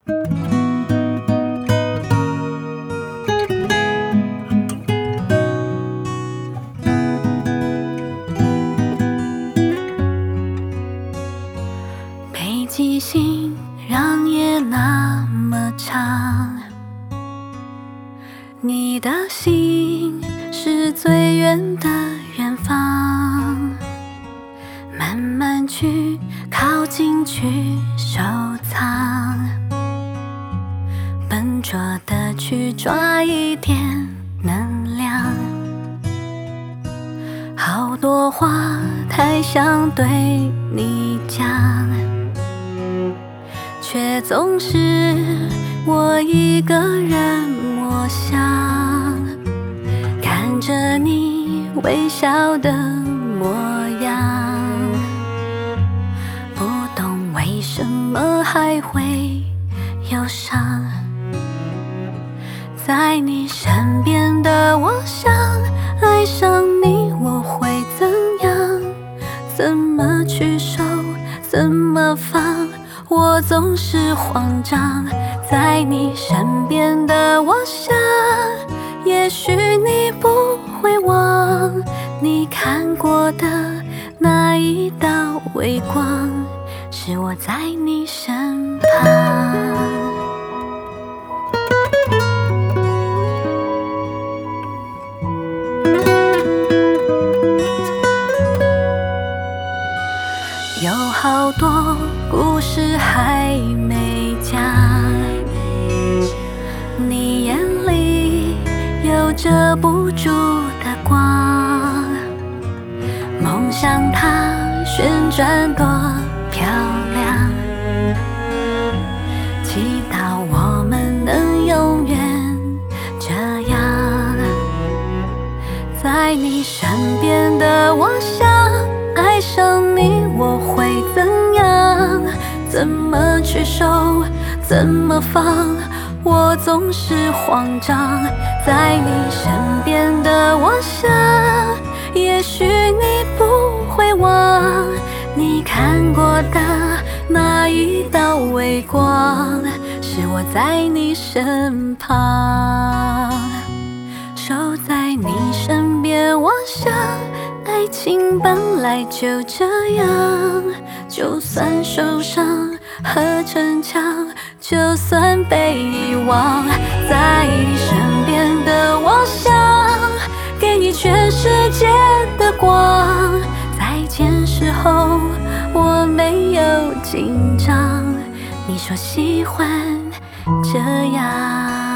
北极星让夜那么长，你的心是最远的远方，慢慢去靠近去收藏，笨拙的去抓一点能量。好多话太想对你讲，却总是我一个人默想，看着你微笑的模样，不懂为什么还会忧伤。在你身边的我想，爱上你我会怎样？怎么去收，怎么放？我总是慌张。在你身边的我想，也许你不会忘，你看过的那一道微光，是我在你身旁。有好多故事还没讲，你眼里有遮不住的光，梦想它旋转多漂亮，祈祷我们能永远这样。在你身边的我想，爱上你我会怎样？怎么去收，怎么放？我总是慌张。在你身边的我想，也许你不会忘，你看过的那一道微光，是我在你身旁。守在你身边，我想爱情本来就这样，就算受伤和逞强，就算被遗忘，在你身边的我想给你全世界的光。再见时候我没有紧张，你说喜欢这样。